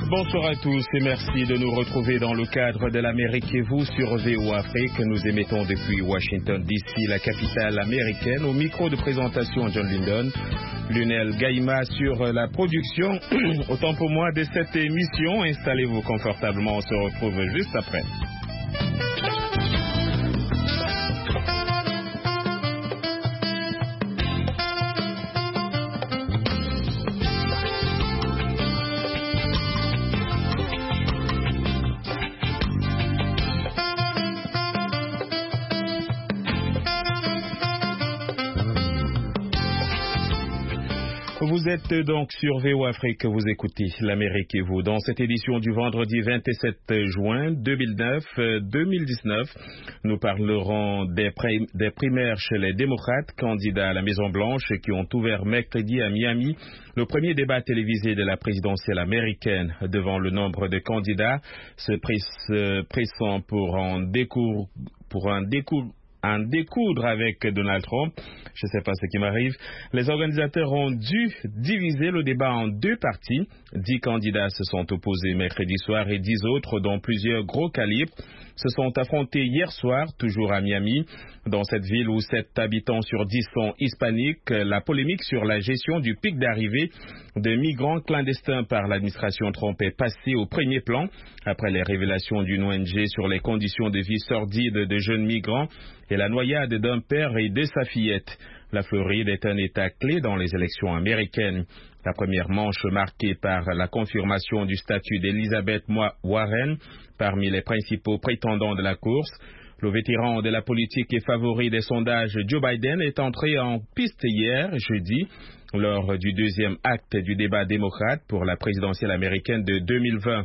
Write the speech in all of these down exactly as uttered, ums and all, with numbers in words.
Bonsoir à tous et merci de nous retrouver dans le cadre de l'Amérique et vous sur V O Afrique. Nous émettons depuis Washington D C, la capitale américaine. Au micro de présentation, John Linden, Lunel Gaïma sur la production. Autant pour moi de cette émission. Installez-vous confortablement, on se retrouve juste après. Vous êtes donc sur V O Afrique, vous écoutez l'Amérique et vous. Dans cette édition du vendredi vingt-sept juin deux mille dix-neuf, nous parlerons des, prim- des primaires chez les démocrates, candidats à la Maison-Blanche, qui ont ouvert mercredi à Miami le premier débat télévisé de la présidentielle américaine. Devant le nombre de candidats se press- pressant pour en découvrir, pour en découvrir en découdre avec Donald Trump. Je ne sais pas ce qui m'arrive. Les organisateurs ont dû diviser le débat en deux parties. Dix candidats se sont opposés mercredi soir et dix autres, dont plusieurs gros calibres, se sont affrontés hier soir, toujours à Miami. Dans cette ville où sept habitants sur dix sont hispaniques, la polémique sur la gestion du pic d'arrivée de migrants clandestins par l'administration Trump est passée au premier plan après les révélations d'une O N G sur les conditions de vie sordides de jeunes migrants et la noyade d'un père et de sa fillette. La Floride est un État clé dans les élections américaines. La première manche marquée par la confirmation du statut d'Elizabeth Warren parmi les principaux prétendants de la course. Le vétéran de la politique et favori des sondages Joe Biden est entré en piste hier, jeudi, lors du deuxième acte du débat démocrate pour la présidentielle américaine de deux mille vingt.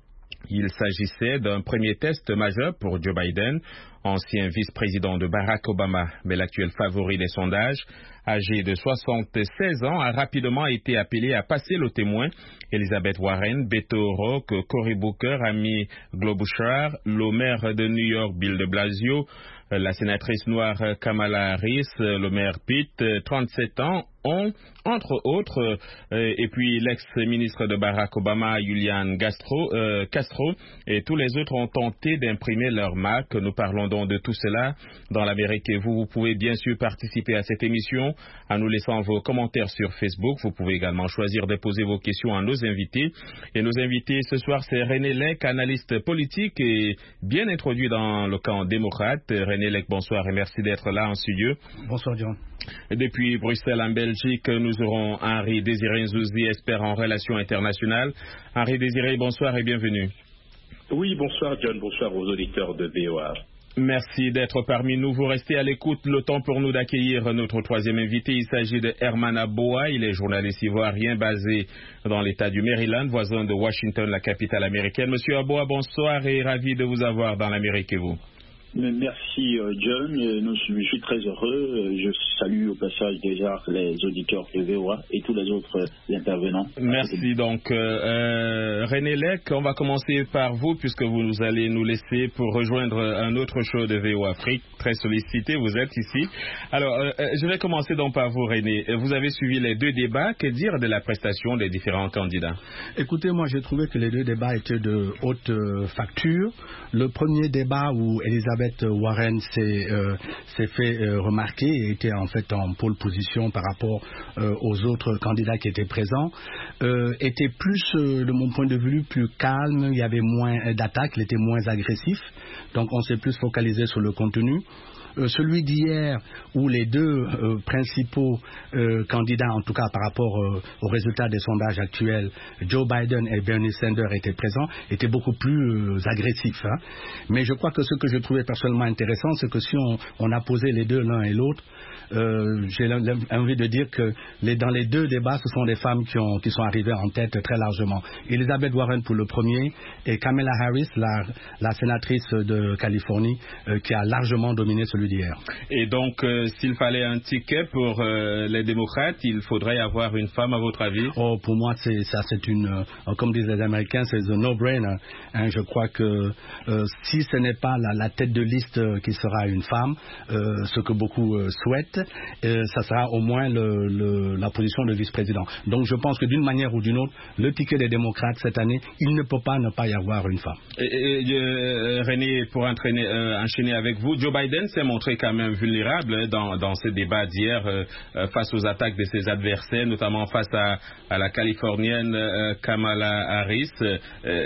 Il s'agissait d'un premier test majeur pour Joe Biden, ancien vice-président de Barack Obama, mais l'actuel favori des sondages, âgé de soixante-seize ans, a rapidement été appelé à passer le témoin. Elizabeth Warren, Beto O'Rourke, Cory Booker, Amy Klobuchar, le maire de New York, Bill de Blasio, la sénatrice noire Kamala Harris, le maire Pete, trente-sept ans, ont, entre autres, euh, et puis l'ex-ministre de Barack Obama, Julian Castro, euh, Castro, et tous les autres ont tenté d'imprimer leur marque. Nous parlons donc de tout cela dans l'Amérique et vous. Vous pouvez bien sûr participer à cette émission en nous laissant vos commentaires sur Facebook. Vous pouvez également choisir de poser vos questions à nos invités. Et nos invités ce soir, c'est René Lec, analyste politique et bien introduit dans le camp démocrate. René Lec, bonsoir et merci d'être là en studio. Bonsoir John. Et depuis Bruxelles en Belgique, nous aurons Henri Désiré Nzouzi, expert en relations internationales. Henri Désiré, bonsoir et bienvenue. Oui, bonsoir John, bonsoir aux auditeurs de V O A. Merci d'être parmi nous. Vous restez à l'écoute. Le temps pour nous d'accueillir notre troisième invité. Il s'agit de Herman Aboa. Il est journaliste ivoirien basé dans l'État du Maryland, voisin de Washington, la capitale américaine. Monsieur Aboa, bonsoir et ravi de vous avoir dans l'Amérique et vous. Merci John, je suis très heureux. Je salue au passage déjà les auditeurs de V O A et tous les autres intervenants. Merci donc. Euh, René Lec, on va commencer par vous puisque vous allez nous laisser pour rejoindre un autre show de V O Afrique. Très sollicité, vous êtes ici. Alors, euh, je vais commencer donc par vous René. Vous avez suivi les deux débats. Que dire de la prestation des différents candidats? Écoutez, moi j'ai trouvé que les deux débats étaient de haute euh, facture. Le premier débat où Elizabeth Warren s'est, euh, s'est fait euh, remarquer et était en fait en pole position par rapport euh, aux autres candidats qui étaient présents, euh, était plus, euh, de mon point de vue, plus calme, il y avait moins d'attaques, il était moins agressif, donc on s'est plus focalisé sur le contenu. Euh, celui d'hier, où les deux euh, principaux euh, candidats, en tout cas par rapport euh, aux résultats des sondages actuels, Joe Biden et Bernie Sanders étaient présents, était beaucoup plus euh, agressif. Hein. Mais je crois que ce que je trouvais personnellement intéressant, c'est que si on, on a posé les deux l'un et l'autre, euh, j'ai envie de dire que les, dans les deux débats, ce sont des femmes qui, ont, qui sont arrivées en tête très largement. Elizabeth Warren pour le premier et Kamala Harris, la, la sénatrice de Californie, euh, qui a largement dominé celui celui d'hier. Et donc, euh, s'il fallait un ticket pour euh, les démocrates, il faudrait avoir une femme, à votre avis? Oh, pour moi, c'est ça, c'est une, euh, comme disent les Américains, c'est un no-brainer. Hein, je crois que euh, si ce n'est pas la, la tête de liste euh, qui sera une femme, euh, ce que beaucoup euh, souhaitent, euh, ça sera au moins le, le, la position de vice-président. Donc, je pense que d'une manière ou d'une autre, le ticket des démocrates cette année, il ne peut pas ne pas y avoir une femme. Et, et, euh, René, pour entraîner, euh, enchaîner avec vous, Joe Biden s'est montré quand même vulnérable dans, dans ces débats d'hier euh, euh, face aux attaques de ses adversaires, notamment face à, à la Californienne euh, Kamala Harris. Euh,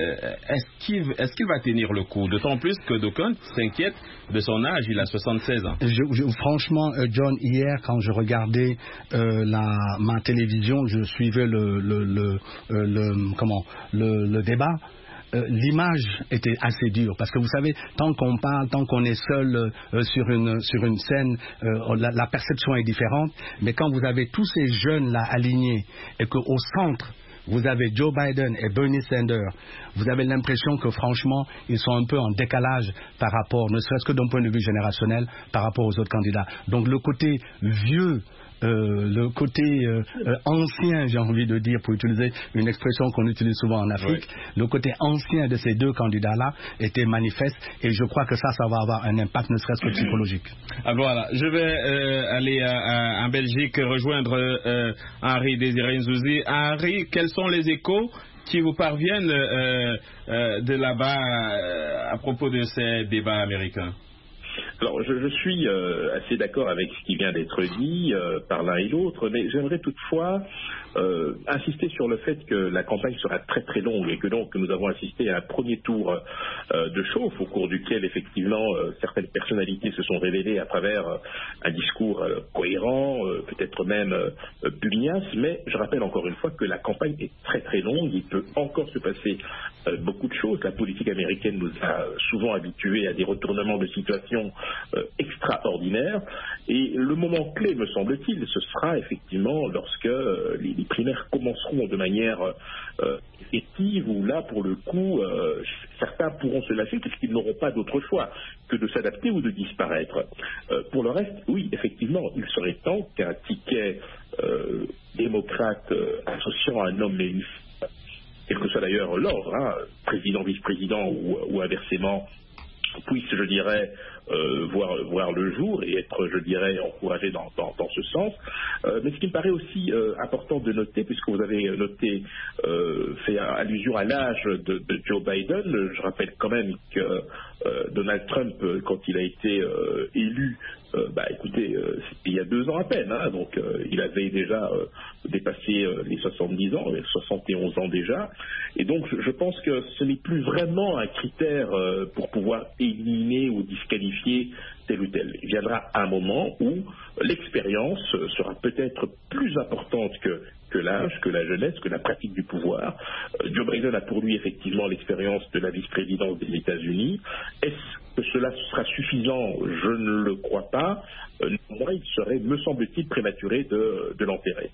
est-ce qu'il, est-ce qu'il va tenir le coup? D'autant plus que d'aucuns s'inquiètent de son âge, il a soixante-seize ans. Je, je, franchement, euh, John, hier, quand je regardais euh, la, ma télévision, je suivais le, le, le, euh, le, comment, le, le débat. Euh, l'image était assez dure parce que vous savez, tant qu'on parle, tant qu'on est seul euh, sur une sur une scène, euh, la, la perception est différente. Mais quand vous avez tous ces jeunes là alignés et qu'au centre vous avez Joe Biden et Bernie Sanders, vous avez l'impression que franchement ils sont un peu en décalage par rapport, ne serait-ce que d'un point de vue générationnel, par rapport aux autres candidats. Donc le côté vieux, Euh, le côté euh, euh, ancien, j'ai envie de dire, pour utiliser une expression qu'on utilise souvent en Afrique, oui. Le côté ancien de ces deux candidats-là était manifeste et je crois que ça, ça va avoir un impact ne serait-ce que psychologique. Ah, voilà, je vais euh, aller à, à, en Belgique rejoindre euh, Henri Désiré Nzouzi. Henri, quels sont les échos qui vous parviennent euh, euh, de là-bas euh, à propos de ces débats américains? Alors, je, je suis euh, assez d'accord avec ce qui vient d'être dit euh, par l'un et l'autre, mais j'aimerais toutefois euh, insister sur le fait que la campagne sera très très longue et que donc nous avons assisté à un premier tour euh, de chauffe au cours duquel effectivement euh, certaines personnalités se sont révélées à travers euh, un discours euh, cohérent, euh, peut-être même euh, pugnace, mais je rappelle encore une fois que la campagne est très très longue, il peut encore se passer euh, beaucoup de choses. La politique américaine nous a souvent habitués à des retournements de situation Euh, extraordinaire et le moment clé, me semble-t-il, ce sera effectivement lorsque euh, les, les primaires commenceront de manière euh, effective où là pour le coup euh, certains pourront se lâcher puisqu'ils n'auront pas d'autre choix que de s'adapter ou de disparaître. Euh, pour le reste, oui, effectivement, il serait temps qu'un ticket euh, démocrate euh, associant un homme et une femme, quel que soit d'ailleurs l'ordre, hein, président, vice-président ou, ou inversement, puisse, je dirais, euh, voir, voir le jour et être, je dirais, encouragé dans, dans, dans ce sens. Euh, mais ce qui me paraît aussi euh, important de noter, puisque vous avez noté, euh, fait allusion à l'âge de, de Joe Biden, je rappelle quand même que euh, Donald Trump, quand il a été euh, élu, euh, bah écoutez, euh, c'était il y a deux ans à peine, hein, donc euh, il avait déjà euh, dépassé euh, les soixante-dix ans, les soixante et onze ans déjà, et donc je, je pense que ce n'est plus vraiment un critère euh, pour pouvoir éliminer ou disqualifier tel ou tel. Il viendra un moment où l'expérience sera peut-être plus importante que, que l'âge, que la jeunesse, que la pratique du pouvoir. Euh, Joe Biden a pour lui effectivement l'expérience de la vice-présidence des États-Unis. Est-ce que cela sera suffisant? Je ne le crois pas. Euh, néanmoins, il serait, me semble-t-il, prématuré de, de l'enterrer.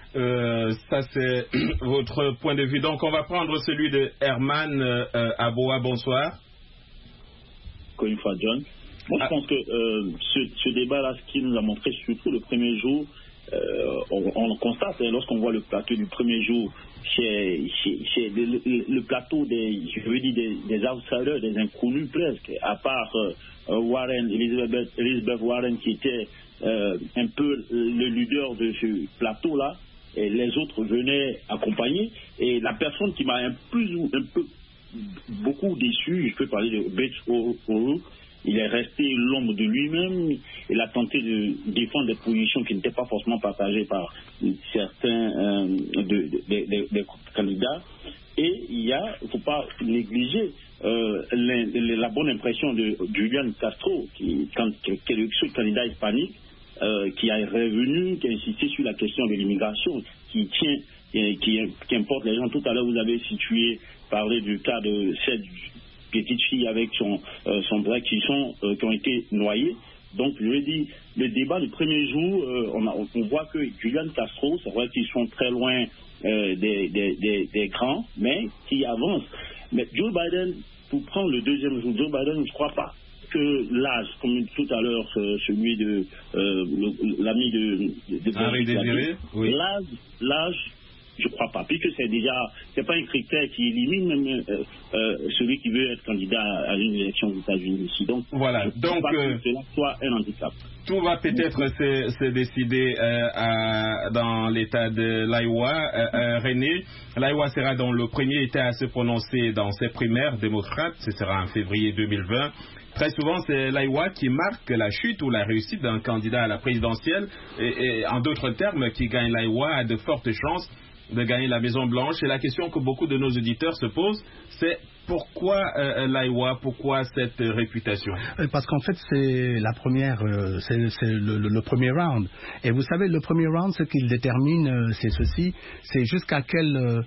Euh, ça, c'est votre point de vue. Donc, on va prendre celui de Herman euh, Aboa. Bonsoir. Encore une fois, John. Moi, je pense que euh, ce, ce débat-là, ce qui nous a montré surtout le premier jour, euh, on, on constate, hein, lorsqu'on voit le plateau du premier jour, chez, chez, chez le, le, le plateau des, je veux dire, des, des outsiders, des inconnus presque, à part euh, Warren, Elizabeth, Elizabeth Warren, qui était euh, un peu le leader de ce plateau-là, et les autres venaient accompagner, et la personne qui m'a un, plus, un peu beaucoup déçu, je peux parler de Beto O'Rourke. Il est resté l'ombre de lui-même. Il a tenté de défendre des positions qui n'étaient pas forcément partagées par certains euh, de, de, de, de candidats. Et il y a, il ne faut pas négliger euh, la, la bonne impression de Julian Castro, qui, quand, qui est le seul candidat hispanique, euh, qui est revenu, qui a insisté sur la question de l'immigration, qui tient, et qui, qui importe les gens. Tout à l'heure, vous avez situé, parlé du cas de cette petite fille avec son, euh, son bras qui, sont, euh, qui ont été noyés. Donc, je veux dire, le débat du premier jour, euh, on, a, on voit que Julian Castro, c'est vrai qu'ils sont très loin euh, des, des, des, des grands, mais qui avancent. Mais Joe Biden, pour prendre le deuxième jour, Joe Biden, je ne crois pas. que l'âge, comme tout à l'heure, euh, celui de euh, l'ami de, de, de Henri Désiré, oui. L'âge, l'âge, je crois pas, puisque c'est déjà, c'est pas un critère qui élimine même euh, euh, celui qui veut être candidat à une élection aux États-Unis ici. Donc, voilà. Donc, euh, que cela soit un handicap. Tout va peut-être se, se décider euh, à, dans l'État de l'Iowa. Euh, euh, René, l'Iowa sera dans le premier État à se prononcer dans ses primaires démocrates. Ce sera en février deux mille vingt. Très souvent, c'est l'Iowa qui marque la chute ou la réussite d'un candidat à la présidentielle. Et, et en d'autres termes, qui gagne l'Iowa a de fortes chances de gagner la Maison-Blanche. Et la question que beaucoup de nos auditeurs se posent, c'est pourquoi euh, l'Iowa, pourquoi cette euh, réputation? Parce qu'en fait, c'est la première, euh, c'est, c'est le, le, le premier round. Et vous savez, le premier round, ce qu'il détermine, euh, c'est ceci, c'est jusqu'à quel... Euh,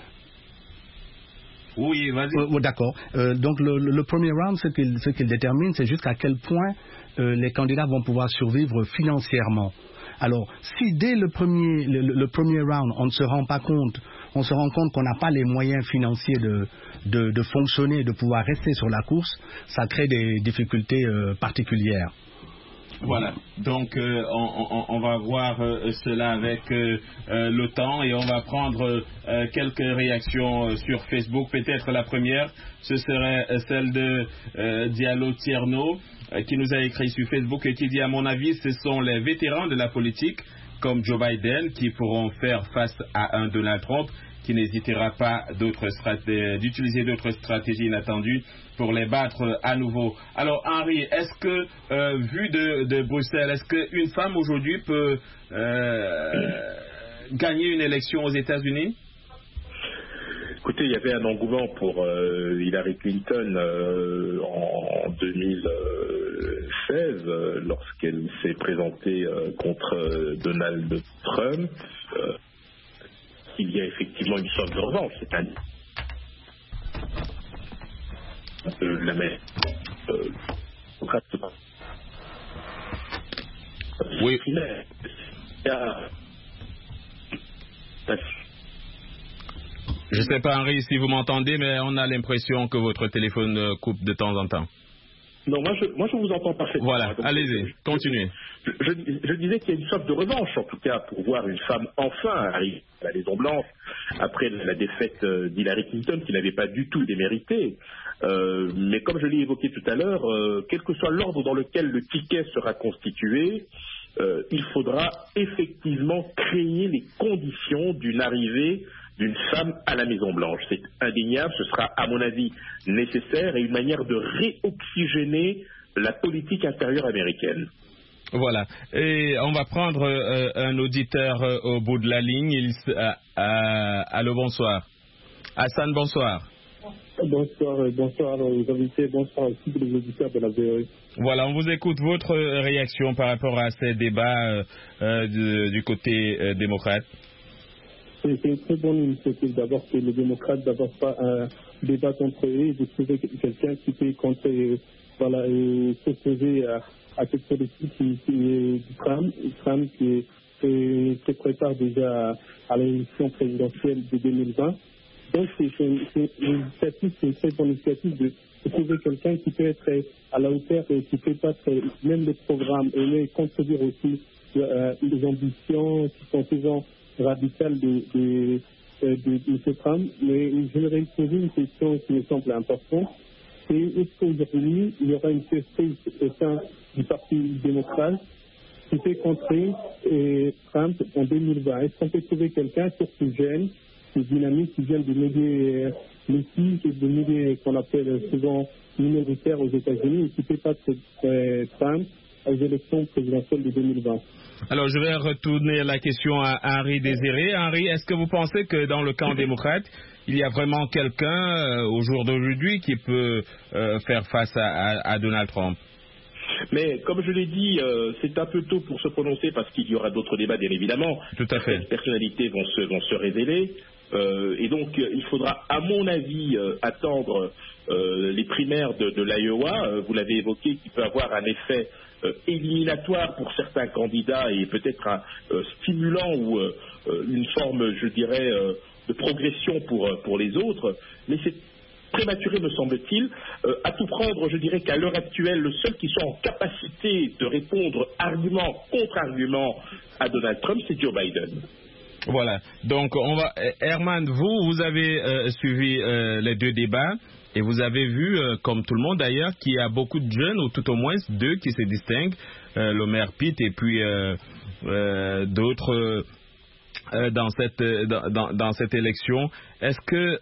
Oui, vas-y. Euh, d'accord. Euh, donc le, le premier round, ce qu'il, ce qu'il détermine, c'est jusqu'à quel point euh, les candidats vont pouvoir survivre financièrement. Alors, si dès le premier, le, le premier round, on ne se rend pas compte, on se rend compte qu'on n'a pas les moyens financiers de, de, de fonctionner, de pouvoir rester sur la course, ça crée des difficultés euh, particulières. Voilà, donc euh, on, on, on va voir euh, cela avec euh, euh, le temps et on va prendre euh, quelques réactions euh, sur Facebook. Peut-être la première, ce serait euh, celle de euh, Diallo Tierno euh, qui nous a écrit sur Facebook et qui dit: à mon avis, ce sont les vétérans de la politique comme Joe Biden qui pourront faire face à un Donald Trump qui n'hésitera pas d'autres strat- d'utiliser d'autres stratégies inattendues pour les battre à nouveau. Alors Henri, est-ce que, euh, vu de, de Bruxelles, est-ce qu'une femme aujourd'hui peut euh, gagner une élection aux États-Unis? Écoutez, il y avait un engouement pour euh, Hillary Clinton euh, en deux mille seize euh, lorsqu'elle s'est présentée euh, contre euh, Donald Trump. Euh, il y a effectivement une sorte de revanche, c'est un euh, la même euh, oui. Il y a... Je ne sais pas, Henri, si vous m'entendez, mais on a l'impression que votre téléphone coupe de temps en temps. Non, moi je, moi je vous entends parfaitement. Voilà, donc, allez-y, je, continuez. Je, je, je disais qu'il y a une sorte de revanche, en tout cas, pour voir une femme enfin arriver à la Maison-Blanche après la défaite d'Hillary Clinton, qui n'avait pas du tout démérité. Euh, mais comme je l'ai évoqué tout à l'heure, euh, quel que soit l'ordre dans lequel le ticket sera constitué, euh, il faudra effectivement créer les conditions d'une arrivée d'une femme à la Maison-Blanche. C'est indéniable, ce sera à mon avis nécessaire et une manière de réoxygéner la politique intérieure américaine. Voilà, et on va prendre euh, un auditeur euh, au bout de la ligne. Il, euh, euh, allô, bonsoir. Hassan, bonsoir. Bonsoir, bonsoir aux invités, bonsoir aussi aux auditeurs de la V O E. Voilà, on vous écoute. Votre réaction par rapport à ces débats euh, euh, du, du côté euh, démocrate? C'est une très bonne initiative d'abord que les démocrates d'abord pas un débat contre eux et de trouver quelqu'un qui peut contrer, voilà, et s'opposer à, à cette politique qui, qui est du Trump, Trump qui se prépare déjà à l'élection présidentielle de deux mille vingt. Donc c'est une, une initiative, c'est une très bonne initiative de, de trouver quelqu'un qui peut être à la hauteur et qui peut battre même les programmes et mais contribuer aussi euh, les ambitions qui sont souvent radicales de, de, de, de, de ce Trump. Mais j'aimerais poser une question qui me semble importante. C'est est-ce qu'aujourd'hui il y aura une surprise au sein du Parti démocrate qui peut contrer euh, Trump en deux mille vingt? Est-ce qu'on peut trouver quelqu'un surtout jeune, dynamique, qui vient de mener les filles et de mener qu'on appelle souvent minoritaires aux États-Unis et qui peut battre euh, Trump aux élections présidentielles de deux mille vingt? Alors, je vais retourner la question à Henri Désiré. Henri, est-ce que vous pensez que dans le camp démocrate, il y a vraiment quelqu'un euh, au jour d'aujourd'hui qui peut euh, faire face à, à, à Donald Trump? Mais comme je l'ai dit, euh, c'est un peu tôt pour se prononcer parce qu'il y aura d'autres débats, bien évidemment. Tout à fait. Les personnalités vont se, vont se révéler. Euh, et donc, euh, il faudra, à mon avis, euh, attendre euh, les primaires de, de l'Iowa. Euh, vous l'avez évoqué, qui peut avoir un effet euh, éliminatoire pour certains candidats et peut-être un euh, stimulant ou euh, une forme, je dirais, euh, de progression pour, pour les autres. Mais c'est prématuré, me semble-t-il. Euh, à tout prendre, je dirais qu'à l'heure actuelle, le seul qui soit en capacité de répondre argument contre argument à Donald Trump, c'est Joe Biden. Voilà. Donc, on va. Herman, vous, vous avez euh, suivi euh, les deux débats et vous avez vu, euh, comme tout le monde d'ailleurs, qu'il y a beaucoup de jeunes, ou tout au moins deux qui se distinguent, euh, le maire Pitt et puis euh, euh, d'autres euh, dans cette dans, dans, dans cette élection. Est-ce que,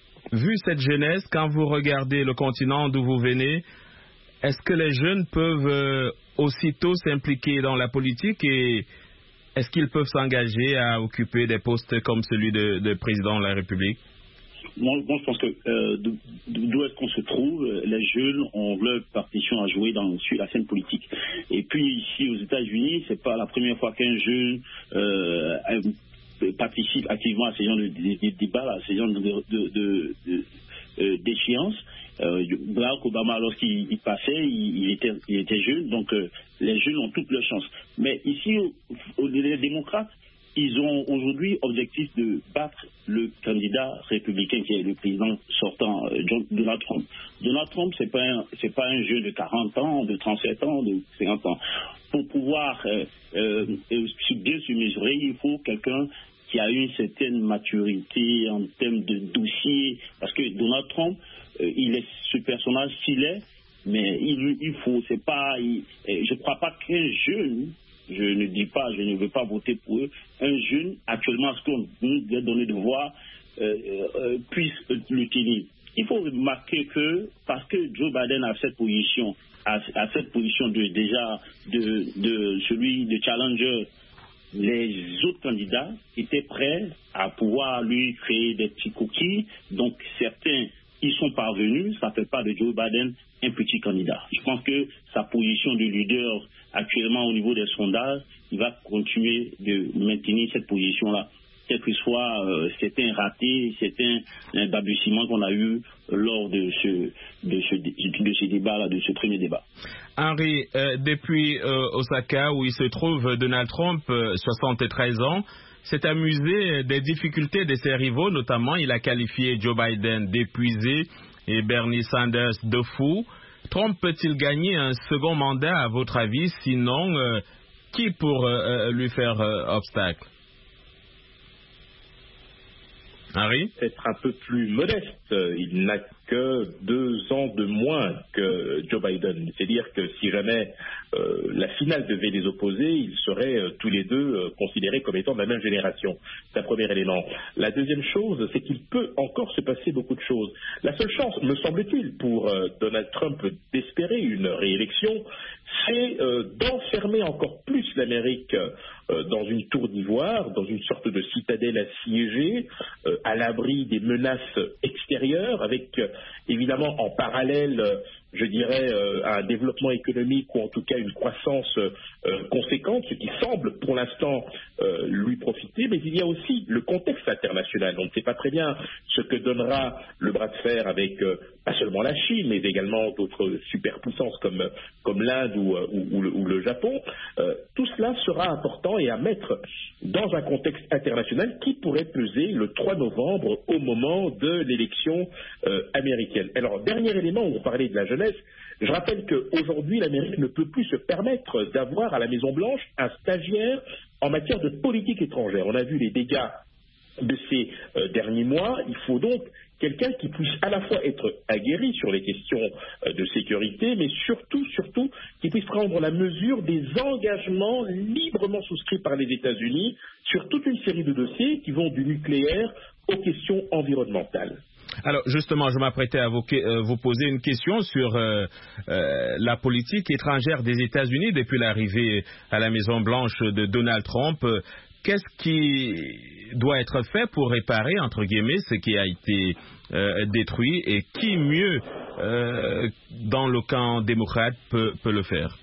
vu cette jeunesse, quand vous regardez le continent d'où vous venez, est-ce que les jeunes peuvent euh, aussitôt s'impliquer dans la politique et est-ce qu'ils peuvent s'engager à occuper des postes comme celui de, de président de la République? Moi, moi, je pense que euh, d'où est-ce qu'on se trouve, les jeunes ont leur partition à jouer dans, sur la scène politique. Et puis ici aux États-Unis, c'est pas la première fois qu'un jeune euh, participe activement à ces genres de, de, de débats, à ces genres de, de, de, de, de, euh, d'échéances. Euh, Barack Obama, lorsqu'il il passait, il, il, était, il était jeune, donc euh, les jeunes ont toutes leurs chances. Mais ici, au, au, les démocrates, ils ont aujourd'hui objectif de battre le candidat républicain qui est le président sortant, euh, John, Donald Trump. Donald Trump, c'est pas un, c'est pas un jeune de quarante ans, de trente-sept ans, de cinquante ans. Pour pouvoir euh, euh, bien se mesurer, il faut quelqu'un qui a une certaine maturité en termes de dossier, parce que Donald Trump, euh, il est ce personnage s'il est, mais il, il faut, c'est pas, il, je crois pas qu'un jeune, je ne dis pas, je ne veux pas voter pour eux, un jeune, actuellement, ce qu'on nous a donné de voir, euh, euh, puisse le tenir. Il faut remarquer que, parce que Joe Biden a cette position, à, à cette position de, déjà de, de celui de challenger, les autres candidats étaient prêts à pouvoir lui créer des petits cookies. Donc certains y sont parvenus. Ça ne fait pas de Joe Biden un petit candidat. Je pense que sa position de leader actuellement au niveau des sondages, il va continuer de maintenir cette position-là. Quel que soit euh, certains ratés, certains euh, balbutiements qu'on a eu lors de ce, de ce, de ce débat-là, de ce premier débat. Henri, euh, depuis euh, Osaka, où il se trouve, Donald Trump, euh, soixante-treize ans, s'est amusé des difficultés de ses rivaux, notamment il a qualifié Joe Biden d'épuisé et Bernie Sanders de fou. Trump peut-il gagner un second mandat, à votre avis? Sinon, euh, qui pour euh, lui faire euh, obstacle? Henri? Être un peu plus modeste, il n'a que deux ans de moins que Joe Biden. C'est-à-dire que si jamais euh, la finale devait les opposer, ils seraient euh, tous les deux euh, considérés comme étant de la même génération. C'est un premier élément. La deuxième chose, c'est qu'il peut encore se passer beaucoup de choses. La seule chance, me semble-t-il, pour euh, Donald Trump d'espérer une réélection, c'est euh, d'enfermer encore plus l'Amérique euh, dans une tour d'ivoire, dans une sorte de citadelle assiégée, euh, à l'abri des menaces extérieures, avec euh, évidemment en parallèle, euh, je dirais, euh, un développement économique ou en tout cas une croissance euh, conséquente, ce qui semble pour l'instant euh, lui profiter, mais il y a aussi le contexte international. On ne sait pas très bien ce que donnera le bras de fer avec euh, pas seulement la Chine, mais également d'autres superpuissances comme, comme l'Inde ou, ou, ou, le, ou le Japon. Euh, tout cela sera important et à mettre dans un contexte international qui pourrait peser le trois novembre au moment de l'élection euh, américaine. Alors, dernier élément, on parlait de la jeunesse. Je rappelle qu'aujourd'hui, l'Amérique ne peut plus se permettre d'avoir à la Maison-Blanche un stagiaire en matière de politique étrangère. On a vu les dégâts de ces euh, derniers mois. Il faut donc quelqu'un qui puisse à la fois être aguerri sur les questions euh, de sécurité, mais surtout, surtout, qui puisse prendre la mesure des engagements librement souscrits par les États-Unis sur toute une série de dossiers qui vont du nucléaire aux questions environnementales. Alors justement, je m'apprêtais à vous, euh, vous poser une question sur euh, euh, la politique étrangère des États-Unis depuis l'arrivée à la Maison-Blanche de Donald Trump. Qu'est-ce qui doit être fait pour réparer, entre guillemets, ce qui a été euh, détruit et qui mieux, euh, dans le camp démocrate, peut, peut le faire?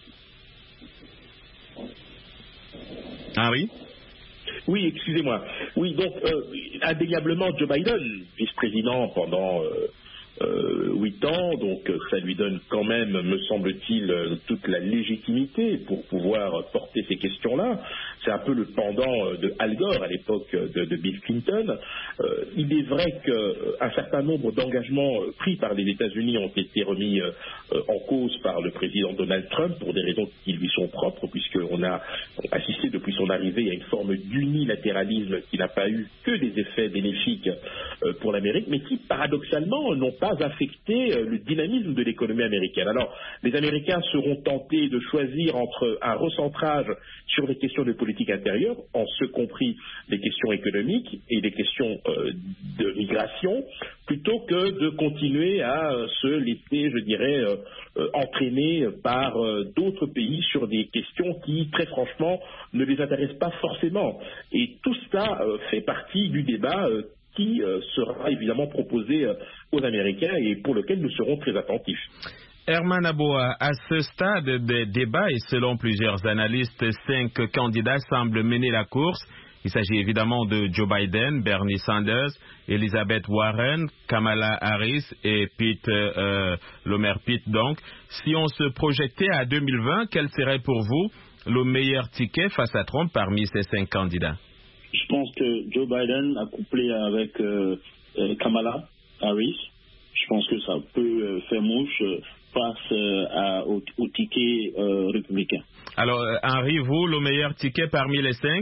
Henri? Oui, excusez-moi. Oui, donc, euh, indéniablement, Joe Biden, vice-président pendant euh, euh, huit ans, donc ça lui donne quand même, me semble-t-il, toute la légitimité pour pouvoir porter ces questions-là. C'est un peu le pendant de Al Gore à l'époque de, de Bill Clinton. Euh, il est vrai qu'un certain nombre d'engagements pris par les États-Unis ont été remis euh, en cause par le président Donald Trump pour des raisons qui lui sont propres, puisqu'on a assisté depuis son arrivée à une forme d'unilatéralisme qui n'a pas eu que des effets bénéfiques euh, pour l'Amérique, mais qui paradoxalement n'ont pas affecté euh, le dynamisme de l'économie américaine. Alors, les Américains seront tentés de choisir entre un recentrage sur les questions de politique intérieure, en ce compris les questions économiques et les questions euh, de migration, plutôt que de continuer à euh, se laisser, je dirais, euh, euh, entraîner par euh, d'autres pays sur des questions qui, très franchement, ne les intéressent pas forcément. Et tout cela euh, fait partie du débat euh, qui euh, sera évidemment proposé euh, aux Américains et pour lequel nous serons très attentifs. Herman Aboua, à ce stade des débats et selon plusieurs analystes, cinq candidats semblent mener la course. Il s'agit évidemment de Joe Biden, Bernie Sanders, Elizabeth Warren, Kamala Harris et Pete, euh, Lomer Pete. Donc, si on se projetait à deux mille vingt, quel serait pour vous le meilleur ticket face à Trump parmi ces cinq candidats? Je pense que Joe Biden a couplé avec euh, euh, Kamala Harris. Je pense que ça peut euh, faire mouche euh, face euh, à, au, au ticket euh, républicain. Alors, euh, Henri, vous, le meilleur ticket parmi les cinq?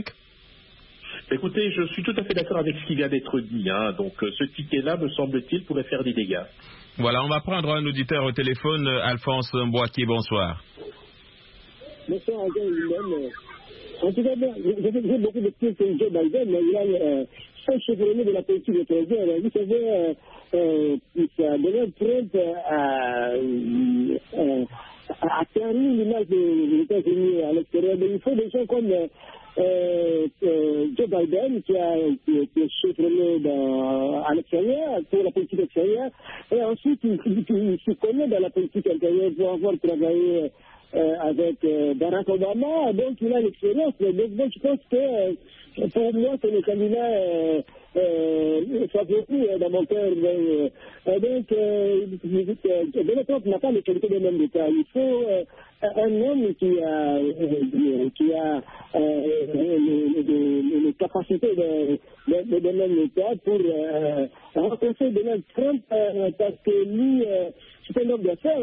Écoutez, je suis tout à fait d'accord avec ce qui vient d'être dit. Hein. Donc, euh, ce ticket-là, me semble-t-il, pourrait faire des dégâts. Voilà, on va prendre un auditeur au téléphone. Alphonse Mbouaki, bonsoir. Bonsoir, André. En tout cas, j'ai beaucoup de questions sur Joe Biden, mais il a euh, fait chevronner de la politique étrangère. Vous savez, euh, euh, Donald Trump a, euh, a permis l'image des États-Unis à l'extérieur. Mais il faut des gens comme euh, euh, Joe Biden qui a qui, qui est chevronné dans, à l'extérieur pour la politique extérieure. Et ensuite, il, il, il se connaît dans la politique intérieure pour avoir travaillé Euh, avec euh, Barack Obama, donc il a l'expérience. Donc, donc je pense que euh, pour moi c'est le candidat euh, euh, favori euh, dans mon cœur. Euh, donc euh, Donald Trump n'a pas les qualités d'un homme d'État. Il faut euh, un homme qui a euh, qui a euh, les, les, les capacités de, de, de d'un homme d'État pour euh, rencontrer Donald Trump euh, parce que lui euh, c'est un homme d'affaires.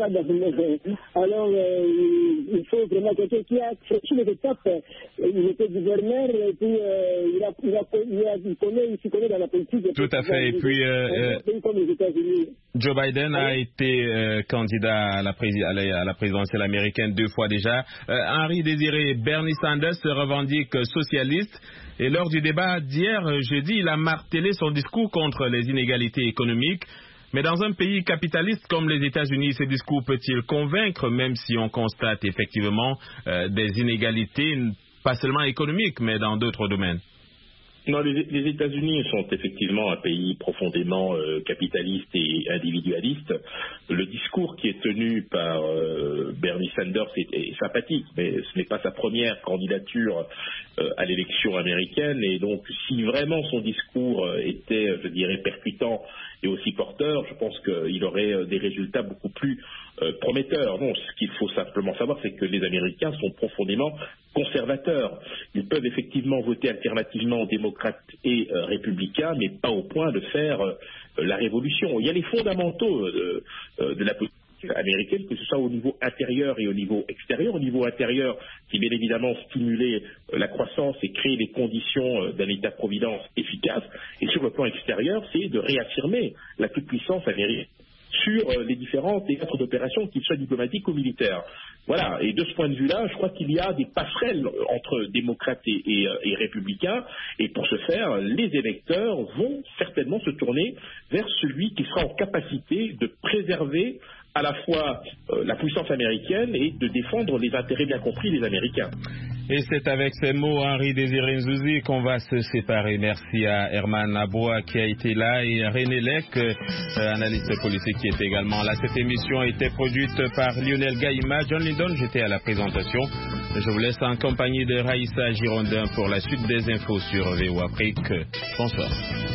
Alors, euh, il faut vraiment quelqu'un qui a franchi les étapes. Il était gouverneur et puis euh, il, a, il, a, il, a, il, connaît, il s'y connaît dans la politique. Tout à fait. Et puis, euh, comme les États-Unis. Joe Biden a été euh, candidat à la, pré- à, la, à la présidentielle américaine deux fois déjà. Euh, Henri Désiré, Bernie Sanders se revendique socialiste. Et lors du débat d'hier, jeudi, il a martelé son discours contre les inégalités économiques. Mais dans un pays capitaliste comme les États-Unis, ce discours peut-il convaincre, même si on constate effectivement euh, des inégalités, pas seulement économiques, mais dans d'autres domaines? Non, les, les États-Unis sont effectivement un pays profondément euh, capitaliste et individualiste. Le discours qui est tenu par euh, Bernie Sanders est, est sympathique, mais ce n'est pas sa première candidature euh, à l'élection américaine. Et donc, si vraiment son discours euh, était, je dirais, percutant et aussi porteur, je pense qu'il aurait euh, des résultats beaucoup plus euh, prometteurs. Non, ce qu'il faut simplement savoir, c'est que les Américains sont profondément conservateurs. Ils peuvent effectivement voter alternativement aux démocrates et euh, républicains, mais pas au point de faire euh, la révolution. Il y a les fondamentaux euh, euh, de la politique américaine, que ce soit au niveau intérieur et au niveau extérieur. Au niveau intérieur, qui bien évidemment stimuler euh, la croissance et créer les conditions euh, d'un État-providence efficace. Et sur le plan extérieur, c'est de réaffirmer la toute-puissance américaine sur euh, les différents théâtres d'opération, qu'ils soient diplomatiques ou militaires. Voilà, et de ce point de vue-là, je crois qu'il y a des passerelles entre démocrates et, et, et républicains, et pour ce faire, les électeurs vont certainement se tourner vers celui qui sera en capacité de préserver à la fois euh, la puissance américaine et de défendre les intérêts bien compris des Américains. Et c'est avec ces mots, Henri Désiré Nzouzi, qu'on va se séparer. Merci à Herman Aboua qui a été là et à René Lec, euh, analyste politique qui est également là. Cette émission a été produite par Lionel Gaïma. John Lindon, j'étais à la présentation. Je vous laisse en compagnie de Raïssa Girondin pour la suite des infos sur V O Afrique. Bonsoir.